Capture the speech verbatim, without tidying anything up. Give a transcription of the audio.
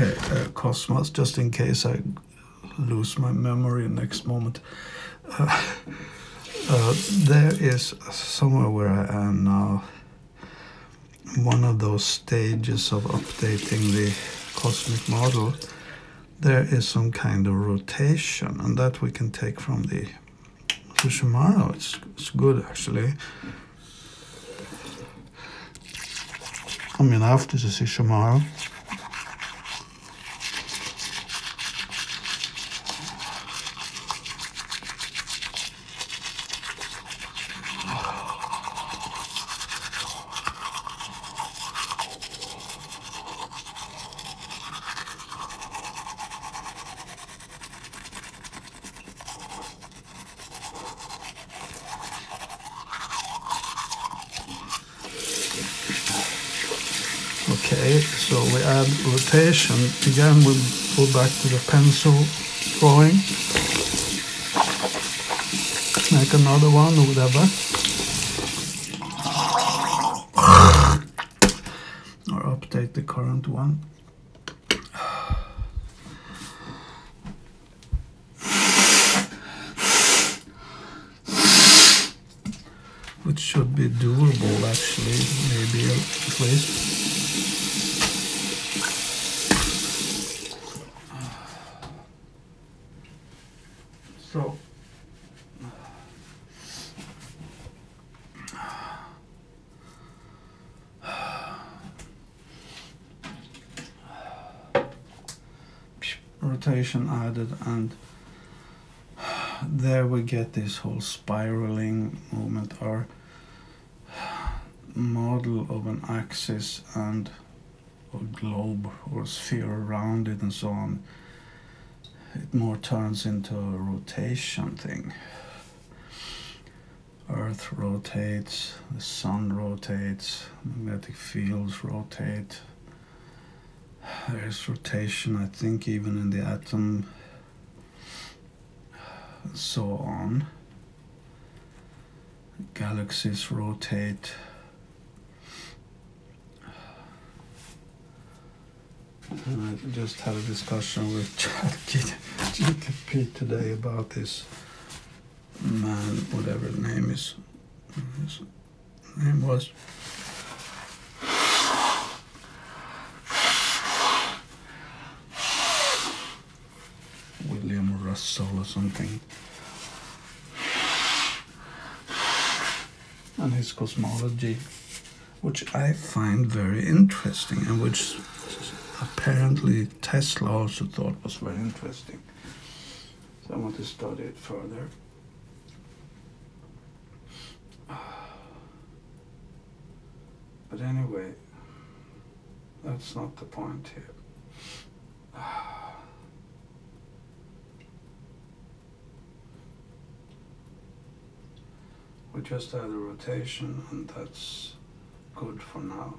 Okay, uh, Cosmos, just in case I lose my memory next moment. Uh, uh, there is somewhere where I am now, one of those stages of updating the cosmic model, there is some kind of rotation, and that we can take from the Shimano. It's, it's good, actually. I mean, after the Shimano. Okay, so we add rotation. Again, we'll go back to the pencil drawing. Make another one or whatever. Or update the current one. Which should be doable, actually, maybe at least. So, rotation added, and there we get this whole spiraling movement, our model of an axis and a globe or sphere around it and so on. It more turns into a rotation thing. Earth rotates, the sun rotates, magnetic fields rotate. There's rotation, I think, even in the atom, and so on. Galaxies rotate. And I just had a discussion with ChatGPT today about this man, whatever the name is. His name was. William Russell or something. And his cosmology, which I find very interesting, and which apparently Tesla also thought was very interesting. So I want to study it further. But anyway, that's not the point here. We just add a rotation, and that's good for now.